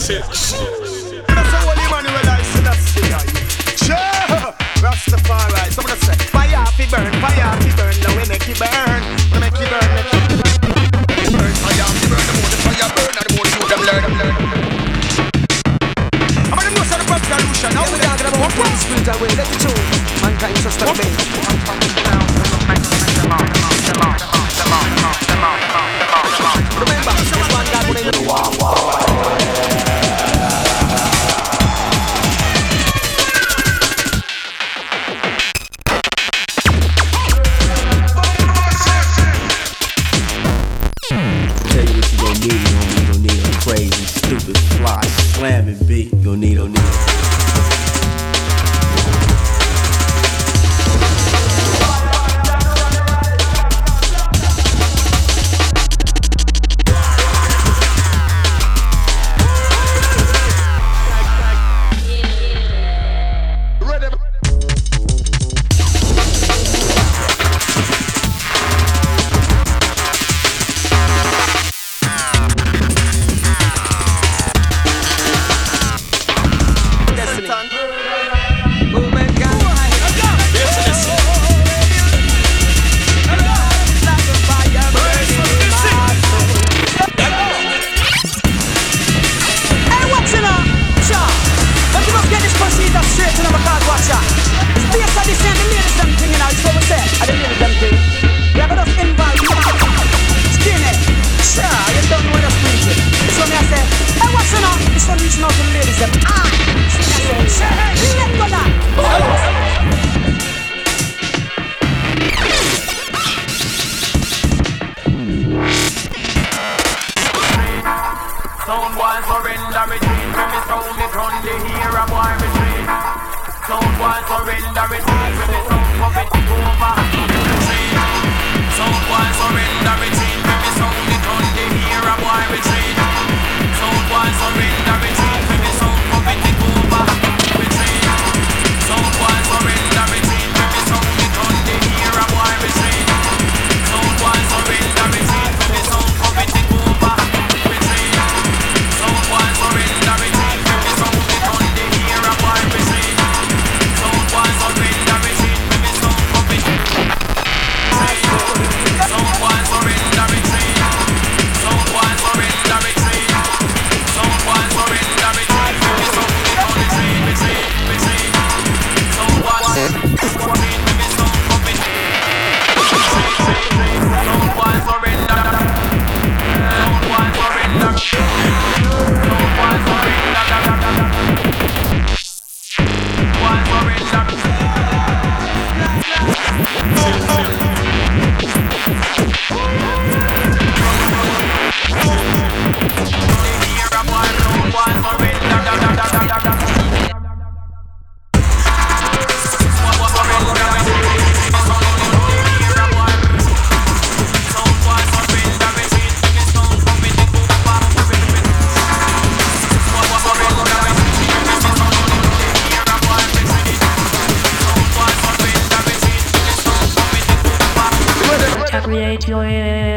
That's a holy man who I see that's the guy. Sure, Rastafari. Someone say, fire fi burn, now we make it burn, we make it burn, make it burn. Fire fi burn, the more the fire burn, and the more you them learn. I'm gonna know some of the solution. Now we talking about one spirit away, let it show. Mankind just a bit. Remember, this one guy who ain't wow. Crazy, stupid, fly, slamming beat. You don't need. Create your